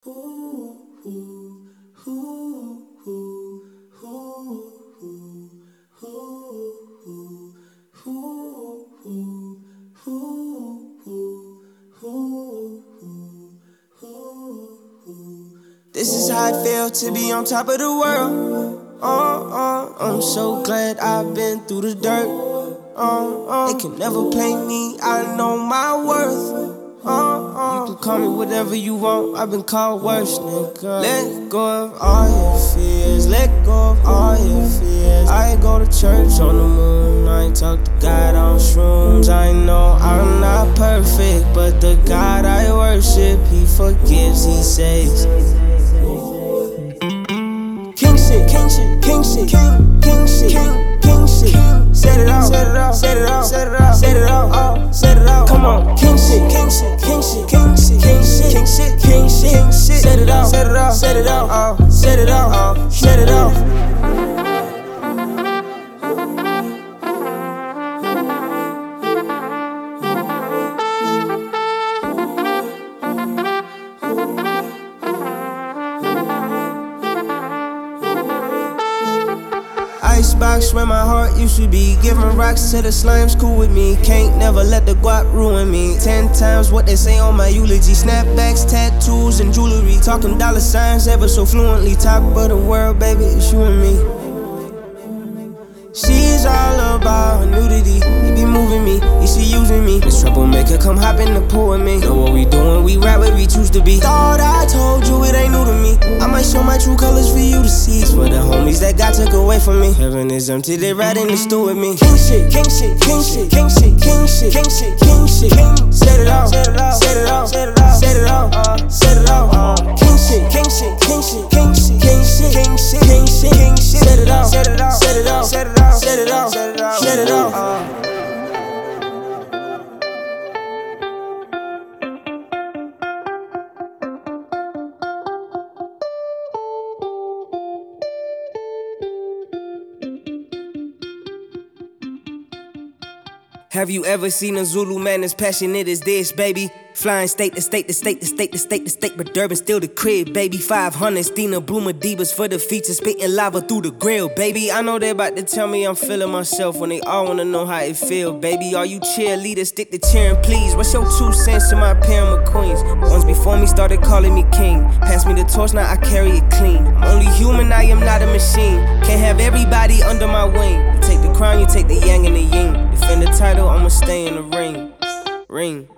This is how it feels to be on top of the world. I'm so glad I've been through the dirt. They can never play me, I know my worth. You can call me whatever you want, I've been called worse, nigga. Let go of all your fears, let go of all your fears. I go to church on the moon, I ain't talk to God on shrooms. I know I'm not perfect, but the God I worship, He forgives, He saves. King shit, king shit, king shit, king shit, king shit. Set it off, set it off, set it off, set it off, set it off, set it off. Come on, king shit, king shit, king shit, king shit, king shit, king shit, king shit. Set it off, set it off, set it off, set it off, set it off. Icebox where my heart used to be. Giving rocks to the slimes, cool with me. Can't never let the guap ruin me. 10 times what they say on my eulogy. Snapbacks, tattoos, and jewelry. Talking dollar signs ever so fluently. Top of the world, baby, it's you and me. She's all about her nudity. He be moving me, he she using me. This troublemaker come hop in the pool with me. Know what we doing, we rap where we choose to be. Thought I told you it ain't new to me. I might show my true colors for you to see. It's for the homies that God took away from me. Heaven is empty, they right in the stew with me. King shit, king shit, king shit, king shit, king shit, king shit, king shit, king. Set it off, set it off, set it off, set it off, set it off, set it off. King shit, king shit, king shit, king shit, king shit, king shit, king shit, king shit. Set it off, set it off, set it off, set it off, set it off, set it off, set it off. Have you ever seen a Zulu man as passionate as this, baby? Flying state to state to state to state to state to state, but Durban still the crib, baby. 500 Stina Bloomer Divas for the features, spitting lava through the grill, baby. I know they about to tell me I'm feeling myself when they all wanna know how it feel, baby. Are you cheerleaders? Stick to cheering, please. What's your 2 cents to my pyramid queens? Ones before me started calling me king. Pass me the torch, now I carry it clean. I'm only human, I am not a machine. Can't have everybody under my wing. You take the crown, you take the yang and the yin. Defend the title, I'ma stay in the ring.